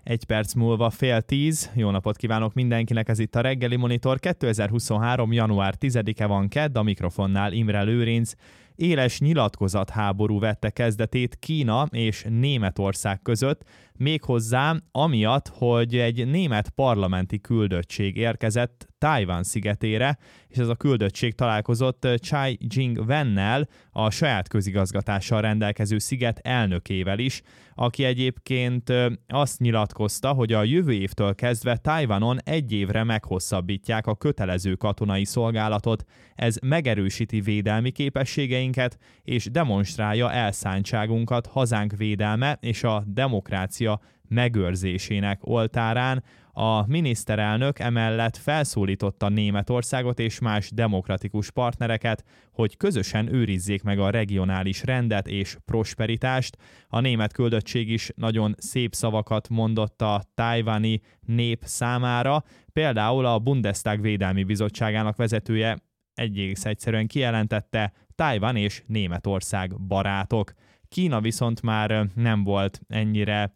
Egy perc múlva 9:30. Jó napot kívánok mindenkinek, ez itt a Reggeli Monitor. 2023. január 10-e van, kedd, a mikrofonnál Imre Lőrinc. Éles nyilatkozatháború vette kezdetét Kína és Németország között, méghozzá amiatt, hogy egy német parlamenti küldöttség érkezett Tajvan szigetére, és ez a küldöttség találkozott Tsai Ing-wennel, a saját közigazgatással rendelkező sziget elnökével is, aki egyébként azt nyilatkozta, hogy a jövő évtől kezdve Tajvanon 1 évre meghosszabbítják a kötelező katonai szolgálatot. Ez megerősíti védelmi képességeinket, és demonstrálja elszántságunkat hazánk védelme és a demokrácia megőrzésének oltárán. A miniszterelnök emellett felszólította Németországot és más demokratikus partnereket, hogy közösen őrizzék meg a regionális rendet és prosperitást. A német küldöttség is nagyon szép szavakat mondott a tajvani nép számára. Például a Bundestag Védelmi Bizottságának vezetője egész egyszerűen kijelentette: Tajvan és Németország barátok. Kína viszont már nem volt ennyire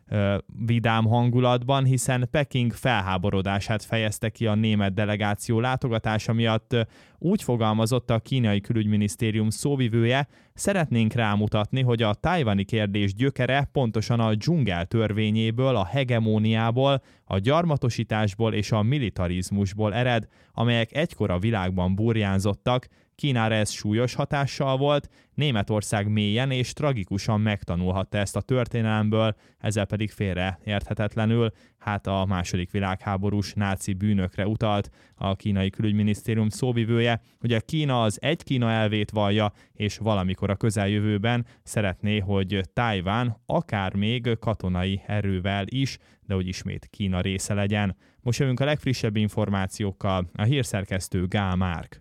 vidám hangulatban, hiszen Peking felháborodását fejezte ki a német delegáció látogatása miatt. Úgy fogalmazott a kínai külügyminisztérium szóvivője: szeretnénk rámutatni, hogy a tajvani kérdés gyökere pontosan a dzsungel törvényéből, a hegemóniából, a gyarmatosításból és a militarizmusból ered, amelyek egykor a világban burjánzottak. Kínára ez súlyos hatással volt, Németország mélyen és tragikusan megtanulhatta ezt a történelemből, ezzel pedig félreérthetetlenül, a második világháborús náci bűnökre utalt a kínai külügyminisztérium szóvivője, hogy a Kína az egy Kína elvét vallja, és valamikor a közeljövőben szeretné, hogy Tajvan akár még katonai erővel is, de hogy ismét Kína része legyen. Most jövünk a legfrissebb információkkal, a hírszerkesztő Gál Márk.